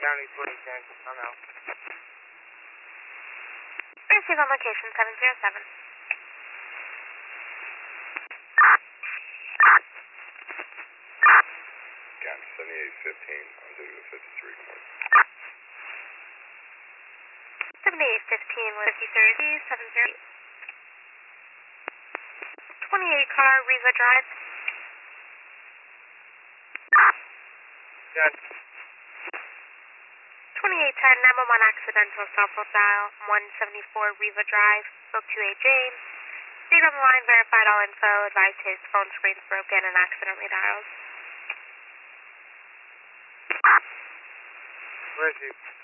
County Police, I'm out. Receive on location 707. County 7815 on duty with 53 court. 7815 with 53 70. 28 car, Riva Drive. Done. 2810 911 accidental cell phone dial 174 Riva Drive, spoke to a James. Stayed on the line, verified all info, advised his phone screen's broken and accidentally dialed. Where is he?